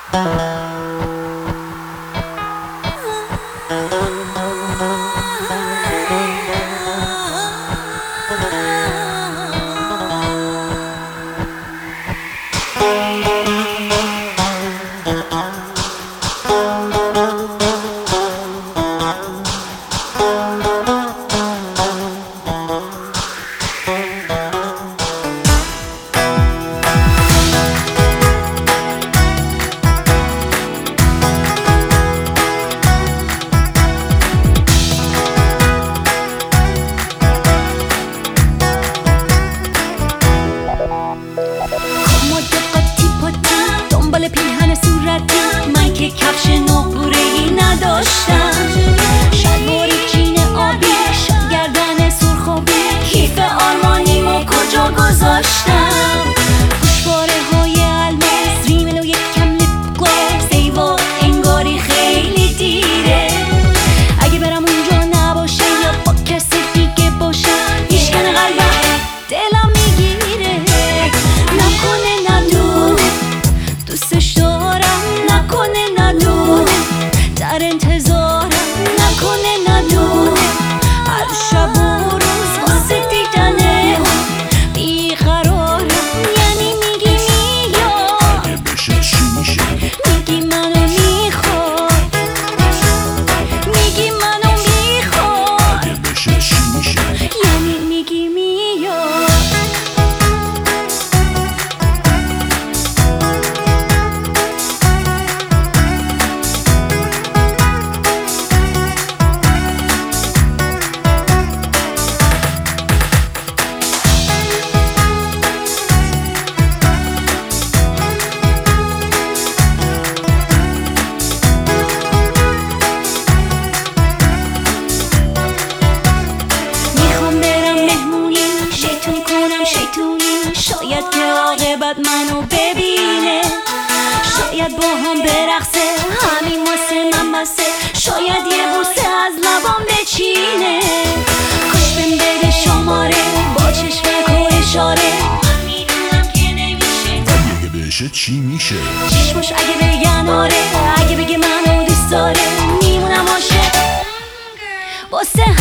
پیرهن صورتی من که کفش نقره‌ای نداشتم، شلوار چین آبی شد گردن سرخابی، کیف آرمانیمو کجا گذاشتم، گوشواره های الماس، ریمل و یک کم لیپ گلاس، ایوا انگاری خیلی دیره، اگه برم اونجا نباشه یا با کسی دیگه باشم میشکنه قلبم دلم میگیره، نکنه ندونه دوستش دارم، نکنه ندونه در انتظارم، نکنه ندونه هر شب و روز واسه دیدنه بیقرارم، یعنی میگی میاد اگه بشه چی میشه، میگی منو میخواد، میگی منو میخواد، اگه بشه چی میشه، یعنی میگی میاد. شاید که عاقبت منو ببینه، شاید با هم برقصه، همین واسه من بسه، شاید یه بوسه از لبام بچینه، کاش بهم بده شماره با چشمک و اشاره، من میدونم که نمیشه، اگه بشه چی میشه، چشمش اگه بگن آره، اگه بگه منو دوست داره میمونم عاشق واسه